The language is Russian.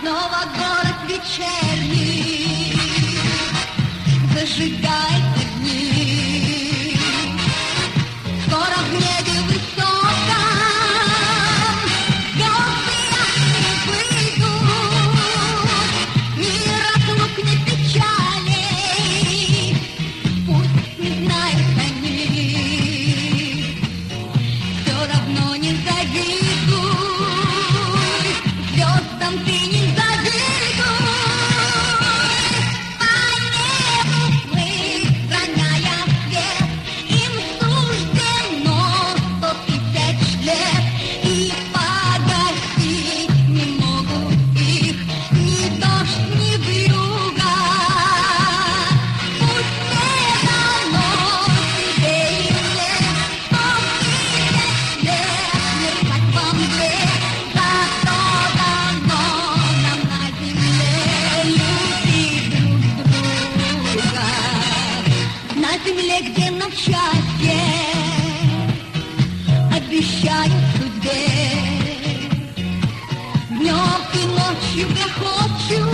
Снова город вечерний зажигает огни. Скоро в небе высоком звезды ясные выйдут. Ни разлук, ни печалей пусть не знают они. Все равно не завидуй, звездам ты не где нам счастье обещают судьбе. Днем и ночью я хочу